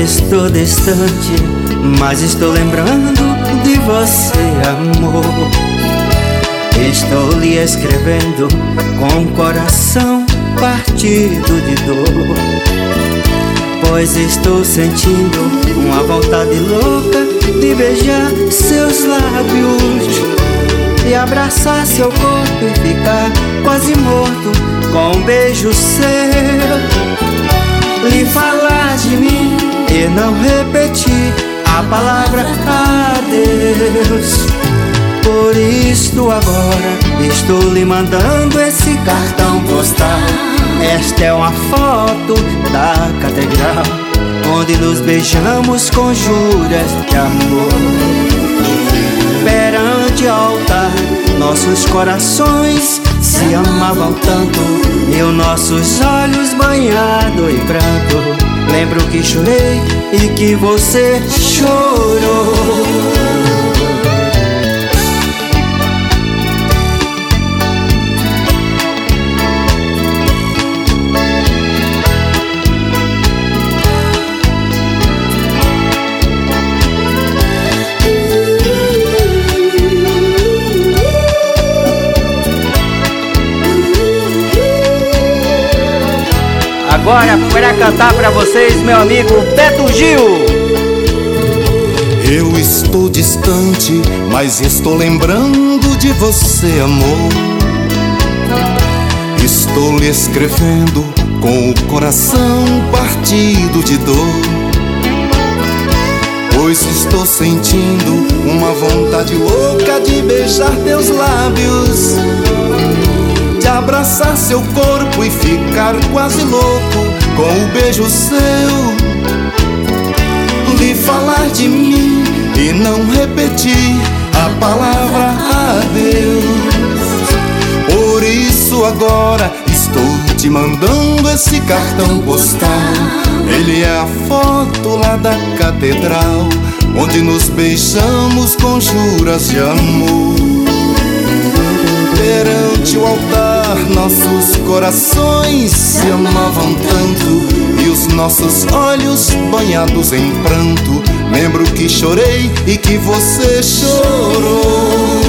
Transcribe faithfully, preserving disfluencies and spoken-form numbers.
Estou distante, mas estou lembrando de você, amor. Estou lhe escrevendo com o coração partido de dor, pois estou sentindo uma vontade louca de beijar seus lábios e abraçar seu corpo e ficar quase morto com um beijo seu. Lhe falar de mim e não repetir a palavra adeus. Por isto agora estou lhe mandando esse cartão postal. Esta é uma foto da catedral, onde nos beijamos com juras de amor. Perante o altar, nossos corações se amavam tanto, e os nossos olhos banhados em pranto. Lembro que chorei e que você chorou. Agora para cantar pra vocês, meu amigo Beto Gil. Eu estou distante, mas estou lembrando de você, amor. Estou lhe escrevendo com o coração partido de dor, pois estou sentindo uma vontade louca de beijar teus lábios, de abraçar seu corpo e ficar quase louco com o beijo seu. Lhe falar de mim e não repetir a palavra adeus. Por isso agora estou te mandando esse cartão postal. Ele é a foto lá da catedral, onde nos beijamos com juras de amor. Perante o altar, nossos corações se amavam tanto, e os nossos olhos banhados em pranto. Lembro que chorei e que você chorou.